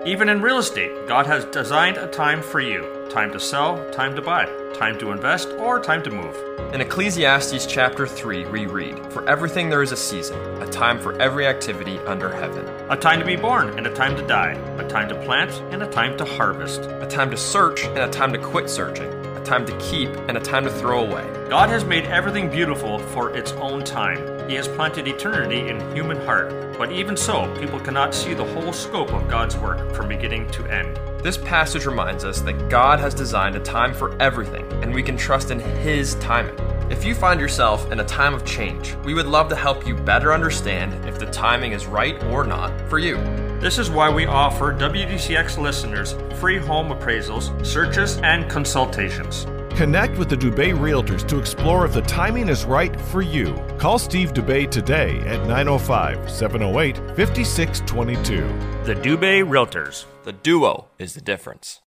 Even in real estate, God has designed a time for you. Time to sell, time to buy, time to invest, or time to move. In Ecclesiastes chapter 3, we read, "For everything there is a season, a time for every activity under heaven. A time to be born and a time to die. A time to plant and a time to harvest. A time to search and a time to quit searching. A time to keep and a time to throw away." God has made everything beautiful for its own time. He has planted eternity in human heart. But even so, people cannot see the whole scope of God's work from beginning to end. This passage reminds us that God has designed a time for everything, and we can trust in His timing. If you find yourself in a time of change, we would love to help you better understand if the timing is right or not for you. This is why we offer WDCX listeners free home appraisals, searches, and consultations. Connect with the Dubé Realtors to explore if the timing is right for you. Call Steve Dubé today at 905-708-5622. The Dubé Realtors. The duo is the difference.